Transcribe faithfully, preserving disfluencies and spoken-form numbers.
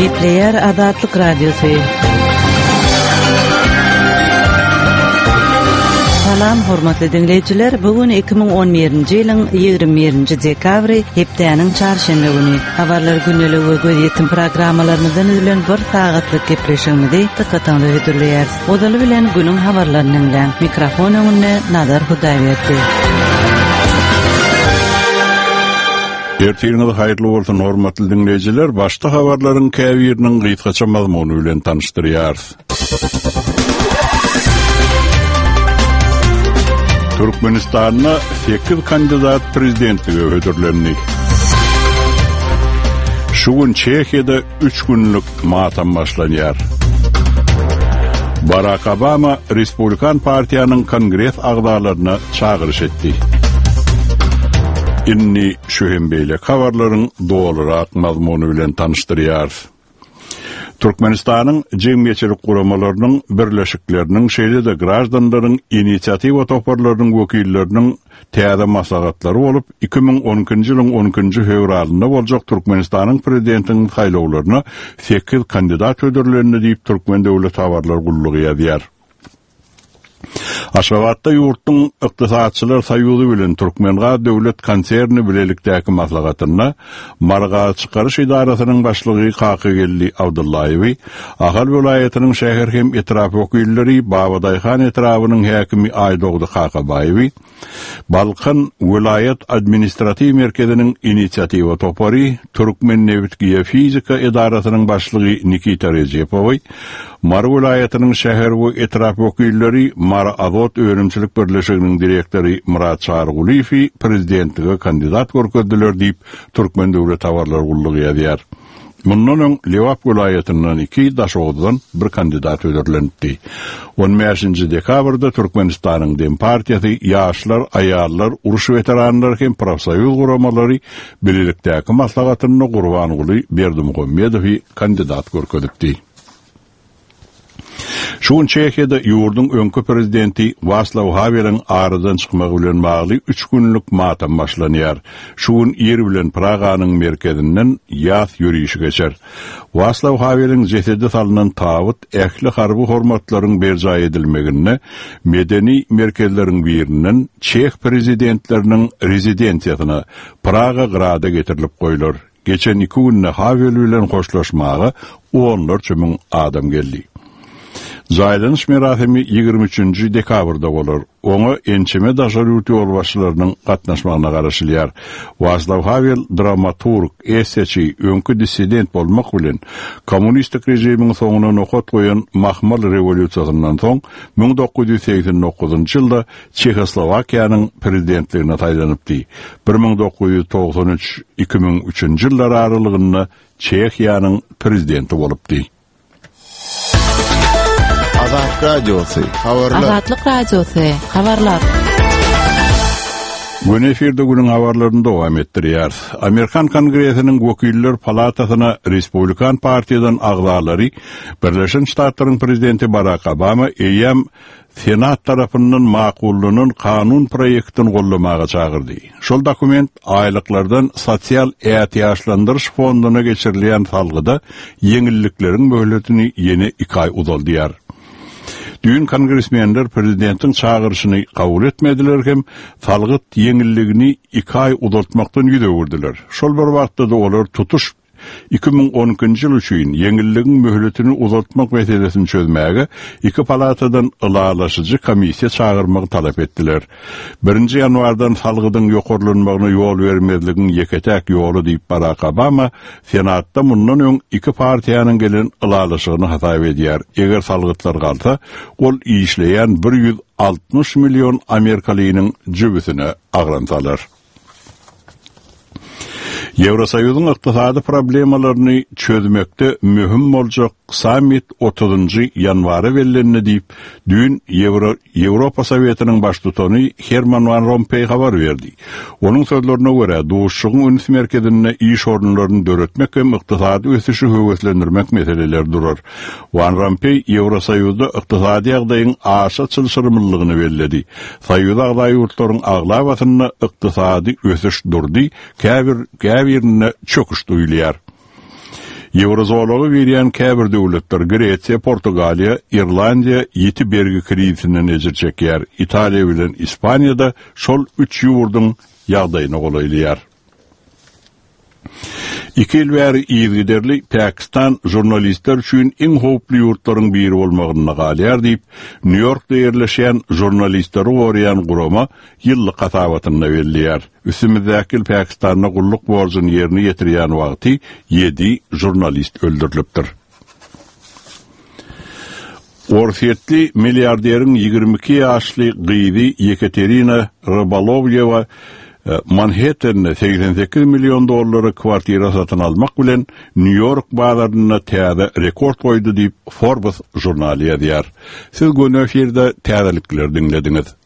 Gepleyer Azatlyk Radiosu. Salam hormatly dinleyijiler, bugün iki ming on birinji ýylyň ýygrimi birinji dekabry hepdeniň çarşembe güni. Habarlar günnelik we gözetim programmalarymyzdan üzülen bir sagatlyk gepleşigimizi dikkatinize hödürleýär. Odaly bilen günüň habarlaryny dinleň. Mikrofon öňünde Nazar Hudaýberdi. Ertiňiz haýyrly bolsun hormatly dinleyijiler. Başda habarlaryň käbiriniň gysgaça mazmuny bilen tanıştyrýar. Türkmenistan'a sekiz kandidat prezidentliğe ödüllendi. Şu gün Çekya'da üç günlük matam başlanıyor. Barack Obama Respublikan Partiyanın kongres agdalarına çağırış etti. İnni şöhembeyle habarların doğalarak mazmunu bilen tanıştırıyor. Türkmenistan'ın cemiyetçilik kuramalarının, birleşiklerinin, şeyde de grajdanların, inisiativa toparlarının vekillerinin täze maslahatları olup, iki ming on ikinji ýylyň on ikinji fevralynda boljak Türkmenistan'ın prezidentinin saýlawlaryna sekiz kandidat ödürlerini diýip Türkmen Döwlet Habarlar Gullugy ýazýar. Aşgabatda ýurtdyň ykdysatçylar saýuzy bilen Türkmenga döwlet konserni bilelikdäki maslahatyna Marga çykaryş idarasynyň başlygy Kakygelli Abdullayewi, Ahal vilayatynyň şäher hem etraf wekilleri Babadyhan etrawynyň häkimi Aýdogdy Kakabayewi, Balkan vilayat administrativ merkeziniň inisiativa topary Türkmen Nevit Geofizika idarasynyň başlygy Nikita Rejepowy, Mar vilayatynyň şäher we etraf wekilleri Mar Azot Öwrençilik Birleşiginiň direktori Murat Çargulifi prezidentlige kandidat görkezdiler diýip Türkmen Döwlet Habarlar Gullugy ýazýar. Mundan öň Lewap vilayatynyň iki daşogdan bir kandidat ödürlendi. on beşinji dekabrda Türkmenistanyň Dem partiýasy ýaşlar, aýallar, uruş veteranlar hem profsoýuz guramalary bilelikdäki maslahatyny Gurbanguly Berdimuhammedowy kandidat görkezdi. Şuň Çekya'da ýurduň öňkü prezidenti Václav Havel'iň aradan çykmagy bilen bagly üç günlük matam başlanýar. Şuň ýer bilen Praganyň merkezinden ýaz ýürüýüşi geçer. Václav Havel'iň jesedi salynan tabut ähli harby hormatlaryň berjaý edilmegine medeni merkezleriň birinden Çek prezidentleriniň rezidensiýasyna Praga grada getirilip goýular. Geçen iki günde Havel bilen hoşlaşmagy onlarça müň adam geldi. Zaylanyş merasimi ýygrimi üçinji dekabrda bolar. Oňa ençeme daşary ýol başçylarynyň gatnaşmagyna garaşylýar. Václav Havel dramaturg, eseçi, öňkü dissident bolmak bilen kommunistik rejimiň soňuna nokat goýan Mahmal rewolýusiýasyndan soň ming dokuz ýüz seksen dokuzunji ýylda Çekoslowakiýanyň prezidentligine taýlanypdy. bir ming dokuz ýüz togson üç - iki ming üçünji ýyllar aralygynda Çekiýanyň prezidenti bolupdy. Azatlyk Radiosu, habarlar. Azatlyk Radiosu, habarlar. Bu efirde günün habarlaryny dowam etdirýär. Amerikan Kongresiniň Wekiller Palatasyna Respublikan Partiýadan agdalary Birleşen Ştatlaryň prezidenti Barack Obama eýem Senat tarapyndan maqullanyň kanun proyektini gollamaga çağırdy. Şol dokument aýlyklardan sosial ähtiýaçlandyryş fonduna geçirilýän salgyda yeňillikleriň möhletini ýene iki ay uzaldyýar. Dün kongresmenler prezidentin çağırışını kabul etmediler hem salgyt yeňilligini iki ay uzatmaktan ýüze berdiler. Şol bir wagtda da olar tutuş iki ming on ikinji ýyl üçin yeňilligiň möhletini uzatmak meselesini çözmäge iki palatadan ılalaşyjy komissiýa çağırmagy talap etdiler. birinji ýanwardan salgydyň ýokarlanmagyna ýol bermezligiň ýeketäk ýoly diýip Barack Obama Senatda mundan öň iki partiýanyň gelen ılalaşygyny hasap edýär. Eger salgytlar galsa, ol işleýän bir ýüz altmış milyon Amerikalynyň jübüsine agransalar. Ýewrosoýuzyň ykdysady problemalaryny çözmekde mühim boljak Summit otuzunji ýanwary bellenli diýip dün Euro Ýewropa Sowietynyň baş tutany Herman Van Rompuy habar berdi. Onuň sözlerine görä, Duşşugyň üns merkezinde iş ornlaryny döretmek hem ykdysady ösüşi höweslendirmek meseleleri durar. Van Rompuy Ýewrosoýuzda ykdysady ýagdaýyň aşa çylşyrmylygyny belledi. Soýuz agdaý ýurtlaryň aglawasyna ykdysady ösüş durdy, käbir käbirine çöküş duýulýar. Eurozolagy berýän käbir döwletler Gretsiýa, Portugaliýa, Irlandiýa ýeti bergi krizisinden ejir çekýär. Italiýa bilen Ispaniýada şol üç ýurdun ýagdaýyna golaýlýar. İki il bäri ýygyderli Pakistan jurnalistler üçin iň howply ýurtlaryň biri bolmagyna galýar diýip, New Yorkda ýerleşen jurnalistleri gorýan gurama ýyllyk gatawatyna berilýär. Üstümizdäki Pakistanyň gulluk borjyny ýerine ýetirýän wagty ýedi jurnalist öldürilipdir. Orfietli milliarderiň ýygrimi iki ýaşly gyzy Yekaterina Rybolovleva Manhattan'da seksen sekiz milyon dolara kwartira satın almak bilen New York bazarına täze rekord koydu diýip Forbes jurnaly ýazýar. Siz gönü efirde täzelikler dinlediniz.